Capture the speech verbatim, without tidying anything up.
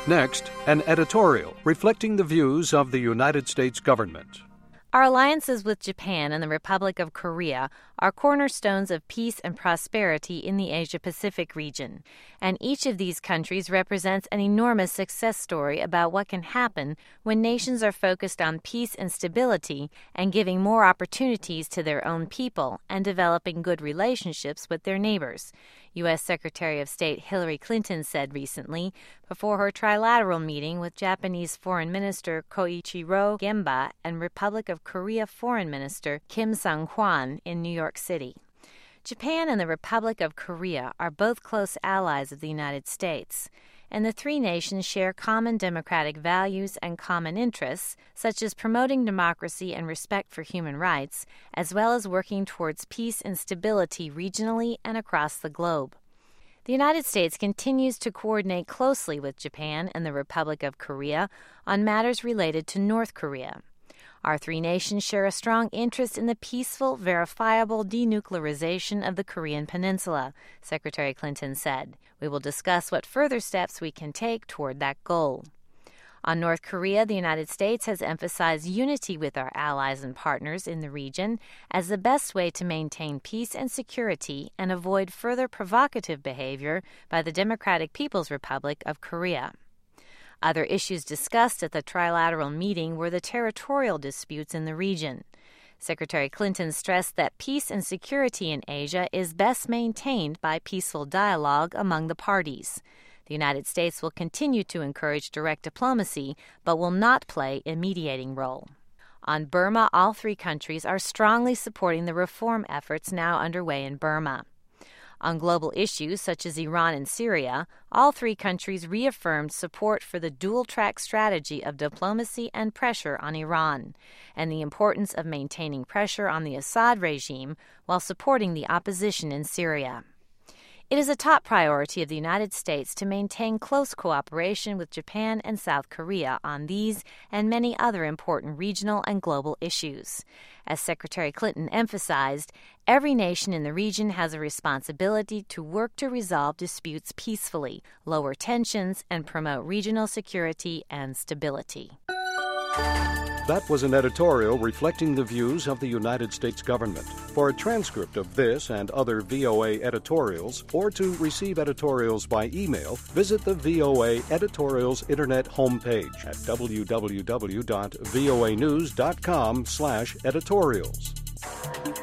Next, an editorial reflecting the views of the United States government. Our alliances with Japan and the Republic of Korea are cornerstones of peace and prosperity in the Asia-Pacific region, and each of these countries represents an enormous success story about what can happen when nations are focused on peace and stability and giving more opportunities to their own people and developing good relationships with their neighbors, U S Secretary of State Hillary Clinton said recently before her trilateral meeting with Japanese Foreign Minister Koichiro Gemba and Republic of Korea Foreign Minister Kim Sang-hwan in New York City. Japan and the Republic of Korea are both close allies of the United States, and the three nations share common democratic values and common interests, such as promoting democracy and respect for human rights, as well as working towards peace and stability regionally and across the globe. The United States continues to coordinate closely with Japan and the Republic of Korea on matters related to North Korea. Our three nations share a strong interest in the peaceful, verifiable denuclearization of the Korean Peninsula, Secretary Clinton said. We will discuss what further steps we can take toward that goal. On North Korea, the United States has emphasized unity with our allies and partners in the region as the best way to maintain peace and security and avoid further provocative behavior by the Democratic People's Republic of Korea. Other issues discussed at the trilateral meeting were the territorial disputes in the region. Secretary Clinton stressed that peace and security in Asia is best maintained by peaceful dialogue among the parties. The United States will continue to encourage direct diplomacy, but will not play a mediating role. On Burma, all three countries are strongly supporting the reform efforts now underway in Burma. On global issues such as Iran and Syria, all three countries reaffirmed support for the dual-track strategy of diplomacy and pressure on Iran, and the importance of maintaining pressure on the Assad regime while supporting the opposition in Syria. It is a top priority of the United States to maintain close cooperation with Japan and South Korea on these and many other important regional and global issues. As Secretary Clinton emphasized, every nation in the region has a responsibility to work to resolve disputes peacefully, lower tensions, and promote regional security and stability. That was an editorial reflecting the views of the United States government. For a transcript of this and other V O A editorials, or to receive editorials by email, visit the V O A Editorials Internet homepage at w w w dot voa news dot com slash editorials.